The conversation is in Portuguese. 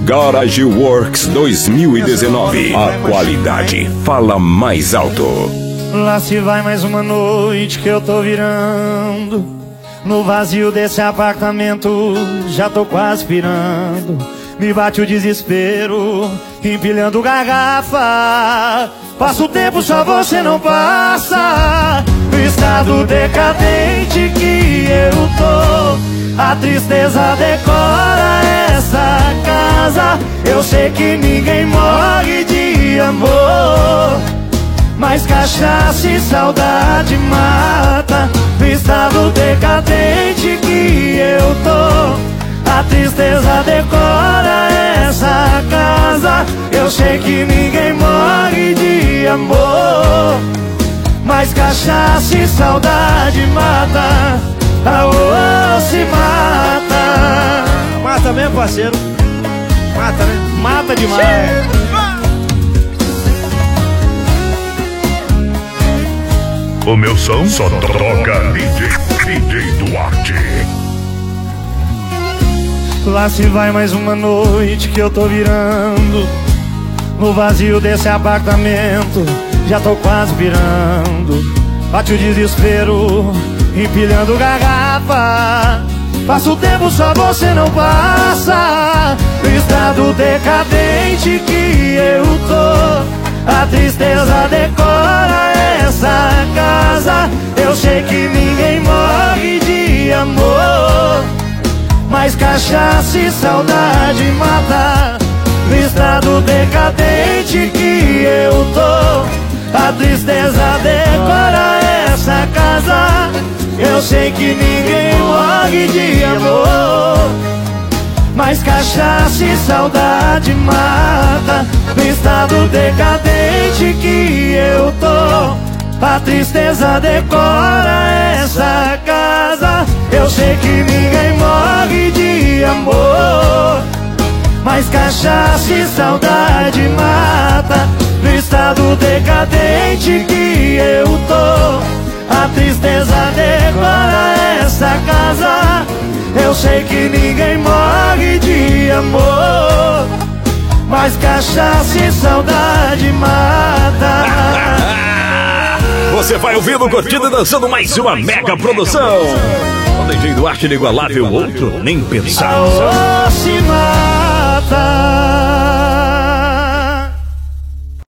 Garage Works 2019. A qualidade fala mais alto. Lá se vai mais uma noite que eu tô virando. No vazio desse apartamento já tô quase pirando. Me bate o desespero, empilhando garrafa. Passa o tempo, só você não passa. No estado decadente que eu tô, a tristeza decora essa casa. Eu sei que ninguém morre de amor, mas cachaça e saudade mata. No estado decadente que eu tô, a tristeza decora essa casa. Eu sei que ninguém morre de amor, mas cachaça e saudade mata. Aô, se mata. Mata mesmo, parceiro. Mata, né? Mata demais. O meu som só toca DJ Duarte. Lá se vai mais uma noite que eu tô virando. No vazio desse apartamento já tô quase virando. Bate o desespero, empilhando garrafa. Passa o tempo, só você não passa. No estado decadente que eu tô, a tristeza decora essa casa. Eu sei que ninguém morre de amor, mas cachaça e saudade mata. No estado decadente que eu tô, a tristeza decora essa casa. Eu sei que ninguém morre de amor, mas cachaça e saudade mata. No estado decadente que eu tô, a tristeza decora essa casa. Eu sei que ninguém morre de amor, mas cachaça e saudade mata. No estado decadente que eu tô, a tristeza decora essa casa. Eu sei que ninguém morre de amor, mas cachaça e saudade mata. Você vai ouvindo, curtindo e dançando mais uma mega produção. O DJ Duarte inigualável, outro nem pensar. Aô, se mata.